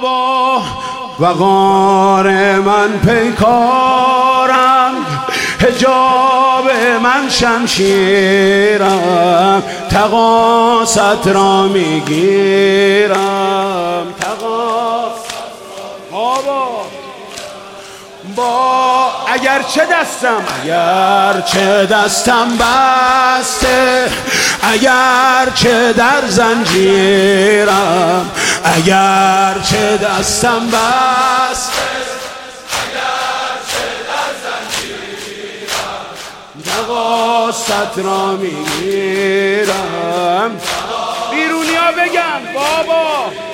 بابا وقار من پیکارم، حجاب من شمشیرم، تقاصت را میگیرم. با اگرچه دستم بسته، اگرچه در زنجیرم، اگرچه دستم بسته، اگرچه در زنجیرم، تقاصت را میگیرم. بیرونیا بگن بابا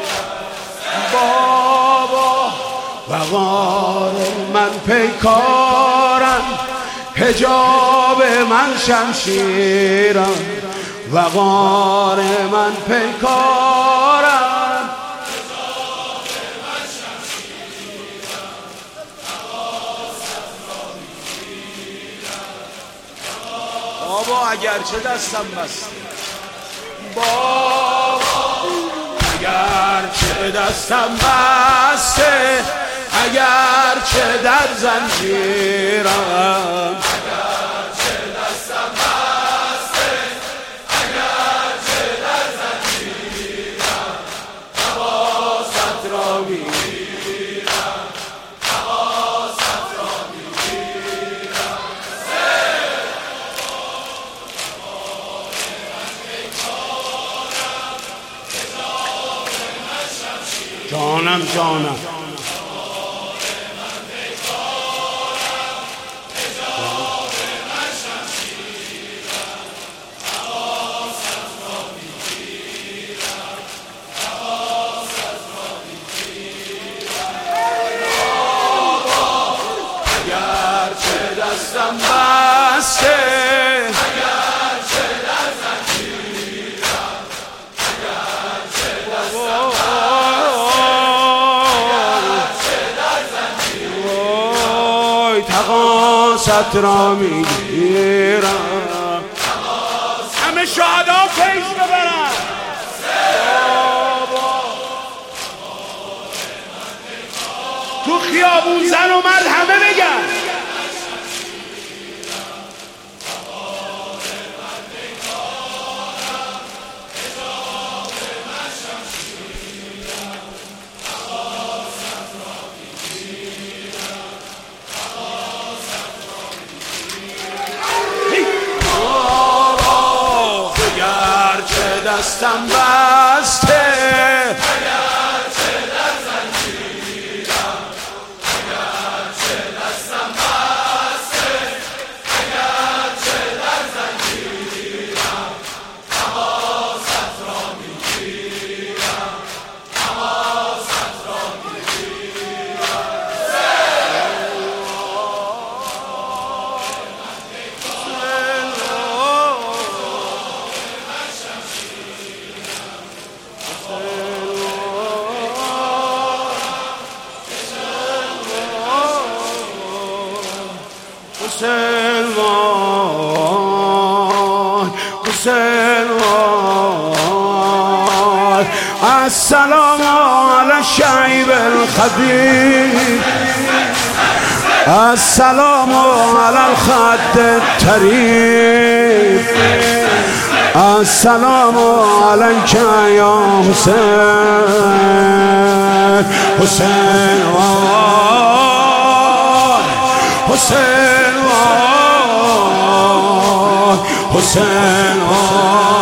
وقار من پیکارم، حجاب من شمشیرم، وقار من پیکارم، حجاب من شمشیرم، تقاصت را میگیرم. بابا اگرچه دستم بسته، بابا اگرچه دستم بسته، اگرچه در زنجیرم، اگرچه دستم بسته، اگرچه در زنجیرم، تقاصت را میگیرم، تقاصت را میگیرم. جانم دستم بسته، اگرچه در زنجیرم، اگرچه دستم بسته، تقاصت را میگیرم. همه شهدا پیش ببرن. تو خیابون زن و مرد همه بگن دستم بسته، اگرچه در زنجیرم، اگرچه دستم بسته، اگرچه در زنجیرم، تقاصت را میگیرم، تقاصت را میگیرم. السلام على الشعيب الخبيب، السلام على الخد الطريف، السلام عليك يا حسين. حسين حسين حسين